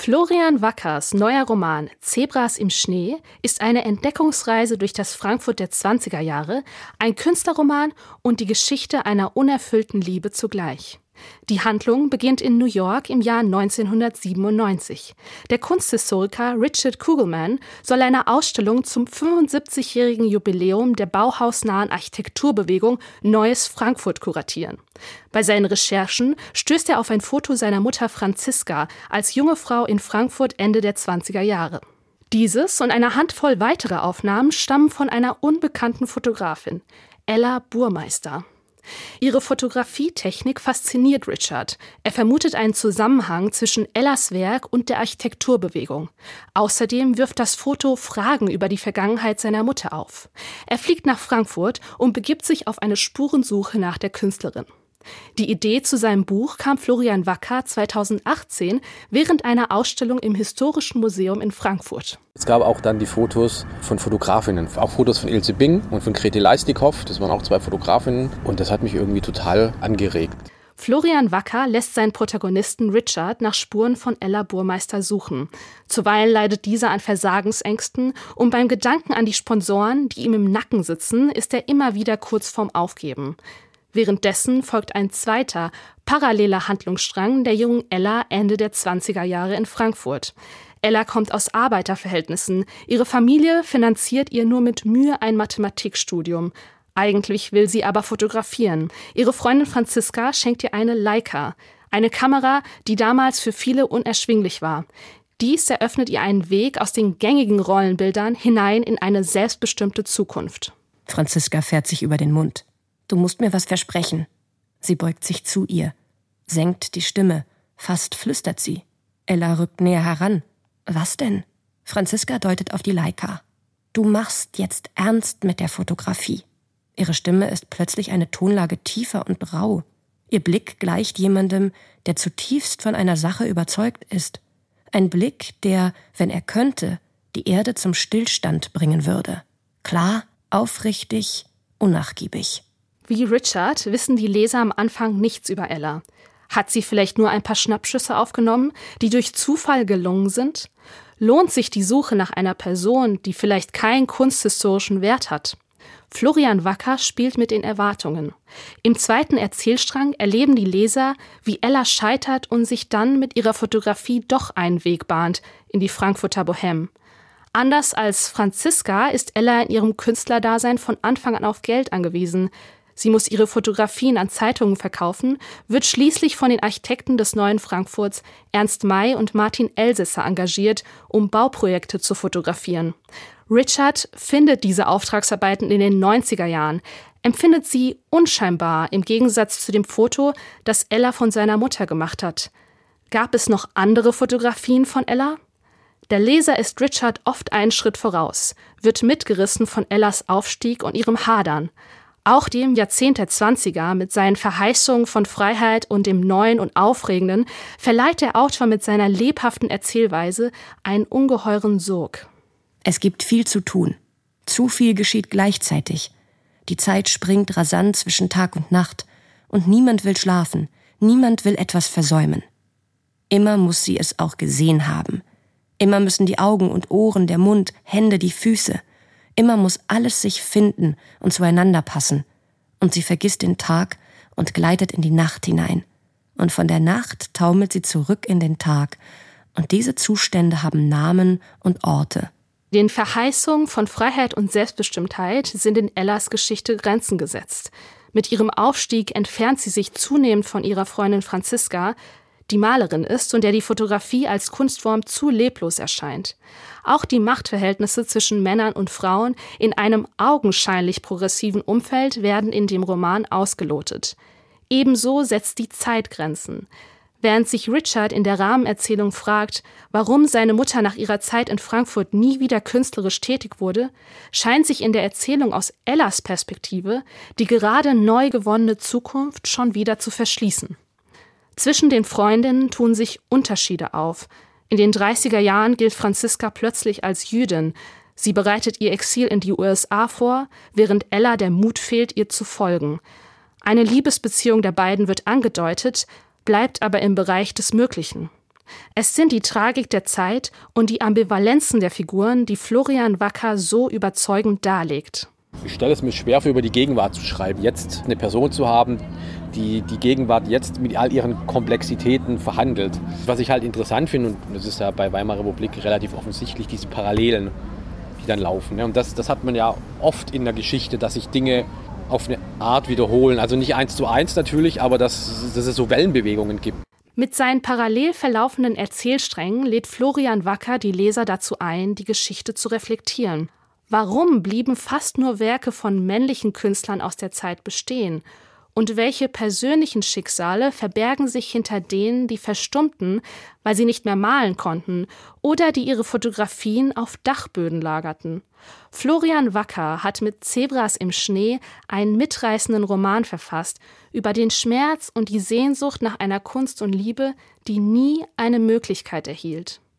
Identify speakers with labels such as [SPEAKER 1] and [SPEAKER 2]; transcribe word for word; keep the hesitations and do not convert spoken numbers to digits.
[SPEAKER 1] Florian Wackers neuer Roman Zebras im Schnee ist eine Entdeckungsreise durch das Frankfurt der zwanziger Jahre, ein Künstlerroman und die Geschichte einer unerfüllten Liebe zugleich. Die Handlung beginnt in New York im Jahr neunzehnhundertsiebenundneunzig. Der Kunsthistoriker Richard Kugelman soll eine Ausstellung zum fünfundsiebzigjährigen Jubiläum der bauhausnahen Architekturbewegung Neues Frankfurt kuratieren. Bei seinen Recherchen stößt er auf ein Foto seiner Mutter Franziska als junge Frau in Frankfurt Ende der zwanziger Jahre. Dieses und eine Handvoll weiterer Aufnahmen stammen von einer unbekannten Fotografin, Ella Burmeister. Ihre Fotografietechnik fasziniert Richard. Er vermutet einen Zusammenhang zwischen Ellas Werk und der Architekturbewegung. Außerdem wirft das Foto Fragen über die Vergangenheit seiner Mutter auf. Er fliegt nach Frankfurt und begibt sich auf eine Spurensuche nach der Künstlerin. Die Idee zu seinem Buch kam Florian Wacker zweitausendachtzehn während einer Ausstellung im Historischen Museum in Frankfurt.
[SPEAKER 2] Es gab auch dann die Fotos von Fotografinnen, auch Fotos von Ilse Bing und von Grete Leistikow, das waren auch zwei Fotografinnen und das hat mich irgendwie total angeregt.
[SPEAKER 1] Florian Wacker lässt seinen Protagonisten Richard nach Spuren von Ella Burmeister suchen. Zuweilen leidet dieser an Versagensängsten und beim Gedanken an die Sponsoren, die ihm im Nacken sitzen, ist er immer wieder kurz vorm Aufgeben. Währenddessen folgt ein zweiter, paralleler Handlungsstrang der jungen Ella Ende der zwanziger Jahre in Frankfurt. Ella kommt aus Arbeiterverhältnissen. Ihre Familie finanziert ihr nur mit Mühe ein Mathematikstudium. Eigentlich will sie aber fotografieren. Ihre Freundin Franziska schenkt ihr eine Leica, eine Kamera, die damals für viele unerschwinglich war. Dies eröffnet ihr einen Weg aus den gängigen Rollenbildern hinein in eine selbstbestimmte Zukunft.
[SPEAKER 3] Franziska fährt sich über den Mund. Du musst mir was versprechen. Sie beugt sich zu ihr, senkt die Stimme, fast flüstert sie. Ella rückt näher heran. Was denn? Franziska deutet auf die Leica. Du machst jetzt ernst mit der Fotografie. Ihre Stimme ist plötzlich eine Tonlage tiefer und rau. Ihr Blick gleicht jemandem, der zutiefst von einer Sache überzeugt ist. Ein Blick, der, wenn er könnte, die Erde zum Stillstand bringen würde. Klar, aufrichtig, unnachgiebig.
[SPEAKER 1] Wie Richard wissen die Leser am Anfang nichts über Ella. Hat sie vielleicht nur ein paar Schnappschüsse aufgenommen, die durch Zufall gelungen sind? Lohnt sich die Suche nach einer Person, die vielleicht keinen kunsthistorischen Wert hat? Florian Wacker spielt mit den Erwartungen. Im zweiten Erzählstrang erleben die Leser, wie Ella scheitert und sich dann mit ihrer Fotografie doch einen Weg bahnt in die Frankfurter Bohème. Anders als Franziska ist Ella in ihrem Künstlerdasein von Anfang an auf Geld angewiesen. Sie muss ihre Fotografien an Zeitungen verkaufen, wird schließlich von den Architekten des neuen Frankfurts Ernst May und Martin Elsässer engagiert, um Bauprojekte zu fotografieren. Richard findet diese Auftragsarbeiten in den neunziger Jahren, empfindet sie unscheinbar im Gegensatz zu dem Foto, das Ella von seiner Mutter gemacht hat. Gab es noch andere Fotografien von Ella? Der Leser ist Richard oft einen Schritt voraus, wird mitgerissen von Ellas Aufstieg und ihrem Hadern. Auch dem Jahrzehnt der Zwanziger mit seinen Verheißungen von Freiheit und dem Neuen und Aufregenden verleiht der Autor mit seiner lebhaften Erzählweise einen ungeheuren Sog.
[SPEAKER 3] Es gibt viel zu tun. Zu viel geschieht gleichzeitig. Die Zeit springt rasant zwischen Tag und Nacht und niemand will schlafen, niemand will etwas versäumen. Immer muss sie es auch gesehen haben. Immer müssen die Augen und Ohren, der Mund, Hände, die Füße. Immer muss alles sich finden und zueinander passen. Und sie vergisst den Tag und gleitet in die Nacht hinein. Und von der Nacht taumelt sie zurück in den Tag. Und diese Zustände haben Namen und Orte.
[SPEAKER 1] Den Verheißungen von Freiheit und Selbstbestimmtheit sind in Ellas Geschichte Grenzen gesetzt. Mit ihrem Aufstieg entfernt sie sich zunehmend von ihrer Freundin Franziska, die Malerin ist und der die Fotografie als Kunstform zu leblos erscheint. Auch die Machtverhältnisse zwischen Männern und Frauen in einem augenscheinlich progressiven Umfeld werden in dem Roman ausgelotet. Ebenso setzt die Zeit Grenzen. Während sich Richard in der Rahmenerzählung fragt, warum seine Mutter nach ihrer Zeit in Frankfurt nie wieder künstlerisch tätig wurde, scheint sich in der Erzählung aus Ellas Perspektive die gerade neu gewonnene Zukunft schon wieder zu verschließen. Zwischen den Freundinnen tun sich Unterschiede auf. In den dreißiger Jahren gilt Franziska plötzlich als Jüdin. Sie bereitet ihr Exil in die U S A vor, während Ella der Mut fehlt, ihr zu folgen. Eine Liebesbeziehung der beiden wird angedeutet, bleibt aber im Bereich des Möglichen. Es sind die Tragik der Zeit und die Ambivalenzen der Figuren, die Florian Wacker so überzeugend darlegt.
[SPEAKER 2] Ich stelle es mir schwer vor, über die Gegenwart zu schreiben. Jetzt eine Person zu haben, die die Gegenwart jetzt mit all ihren Komplexitäten verhandelt. Was ich halt interessant finde, und das ist ja bei Weimarer Republik relativ offensichtlich, diese Parallelen, die dann laufen. Und das, das hat man ja oft in der Geschichte, dass sich Dinge auf eine Art wiederholen. Also nicht eins zu eins natürlich, aber dass, dass es so Wellenbewegungen gibt.
[SPEAKER 1] Mit seinen parallel verlaufenden Erzählsträngen lädt Florian Wacker die Leser dazu ein, die Geschichte zu reflektieren. Warum blieben fast nur Werke von männlichen Künstlern aus der Zeit bestehen? Und welche persönlichen Schicksale verbergen sich hinter denen, die verstummten, weil sie nicht mehr malen konnten oder die ihre Fotografien auf Dachböden lagerten? Florian Wacker hat mit Zebras im Schnee einen mitreißenden Roman verfasst über den Schmerz und die Sehnsucht nach einer Kunst und Liebe, die nie eine Möglichkeit erhielt.